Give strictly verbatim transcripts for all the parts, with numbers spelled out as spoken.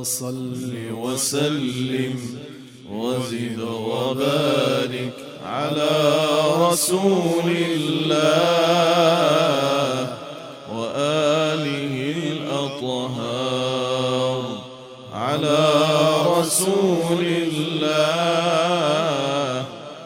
صل وسلم وزد وبارك على رسول الله وآله الأطهار على رسول الله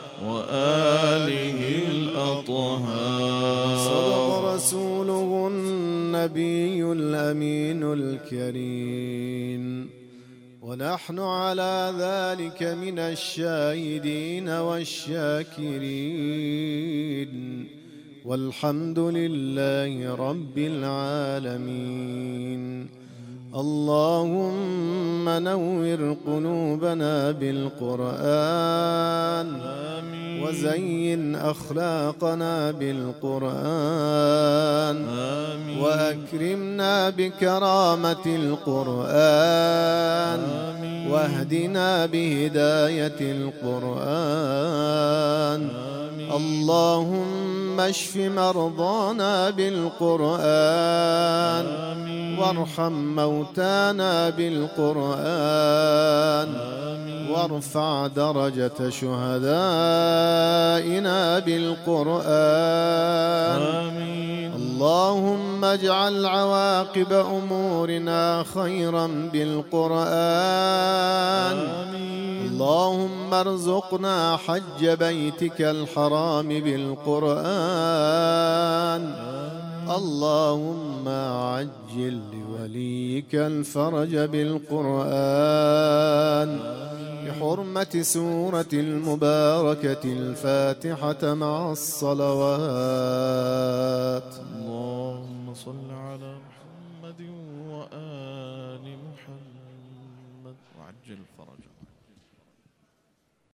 وآله الأطهار. صدق رسوله النبي الأمين الكريم، ونحن على ذلك من الشاهدين والشاكرين، والحمد لله رب العالمين. اللهم نور قلوبنا بالقرآن، آمين. وزين أخلاقنا بالقرآن، آمين. وأكرمنا بكرامة القرآن، آمين. واهدنا بهداية القرآن. آمين. اللهم اشف مرضانا بالقرآن، آمين. وارحم موتانا بالقرآن، آمين. وارفع درجة شهدائنا بالقرآن. آمين. اللهم اجعل عواقب أمورنا خيرا بالقرآن. آمين. اللهم ارزقنا حج بيتك الحرام بالقرآن. اللهم عجل لوليك الفرج بالقرآن، بحرمة سورة المباركة الفاتحة مع الصلوات. اللهم صل على محمد وآل محمد وعجل فرجهم.